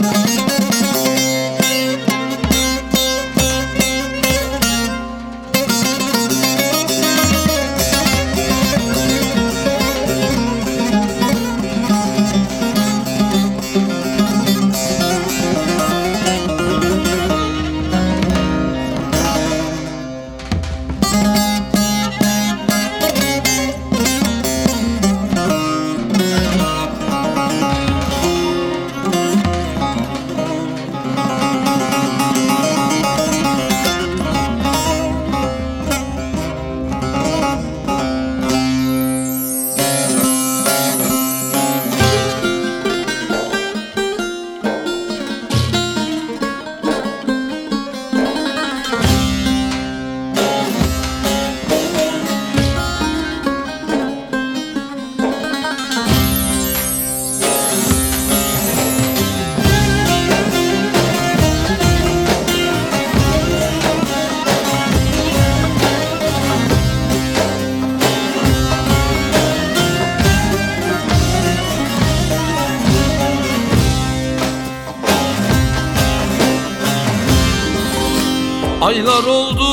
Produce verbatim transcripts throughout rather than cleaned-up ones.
Aylar oldu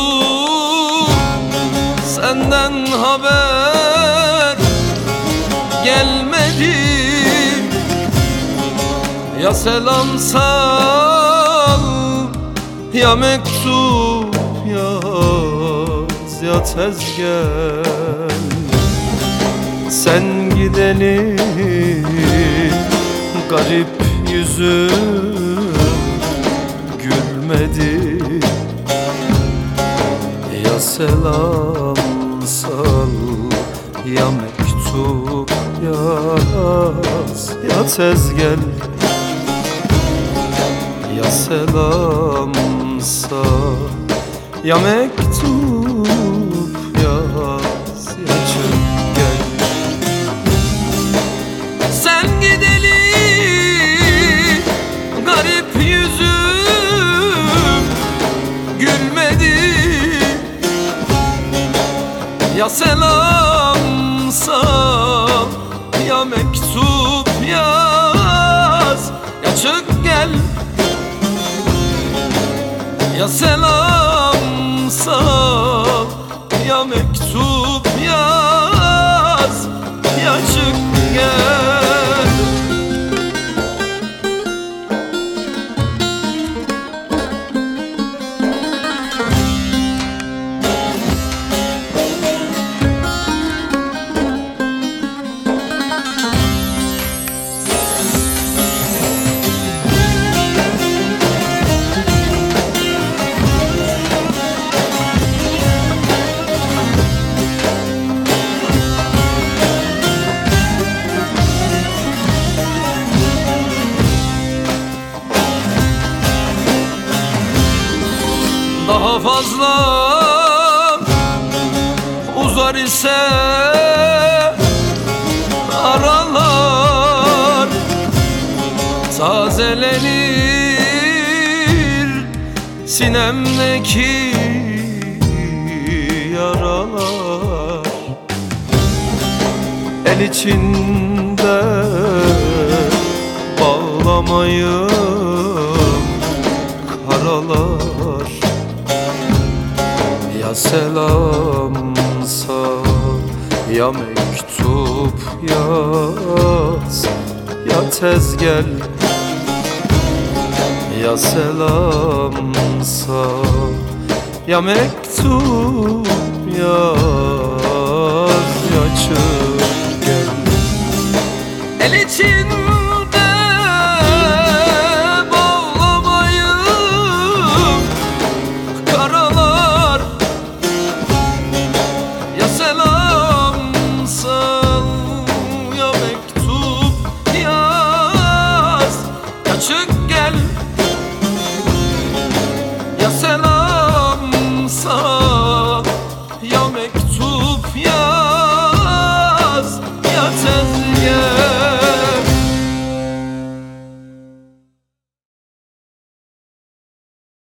senden haber gelmedi. Ya selam sal, ya mektup yaz, ya tez gel. Sen gideli garip yüzüm gülmedi. Ya selam sal, ya mektup yaz, ya tez gel. Ya selam sal, ya mektup yaz, ya çık gel. Sen gideli garip yüzüm gülmedi. Ya selam sal, ya mektup yaz, ya çık gel. Ya selam sal, ya mektup yaz, ya çık gel. Daha fazla uzar ise aralar, tazelenir sinemdeki yaralar. El içinde bağlamayım karalar. Ya selam sal, ya mektup yaz, ya tez gel. Ya selam sal, ya mektup yaz, ya çık gel. El için